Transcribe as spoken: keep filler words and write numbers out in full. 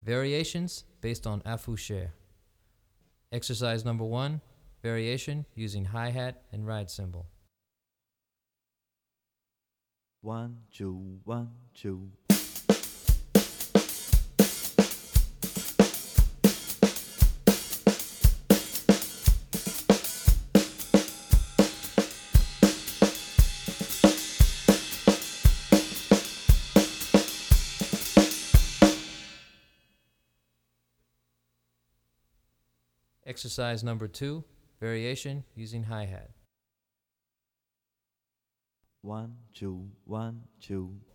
Variations based on afouché. Exercise number one, variation using hi-hat and ride cymbal. One, two, one, two. Exercise number two, variation using hi-hat. One, two, one, two.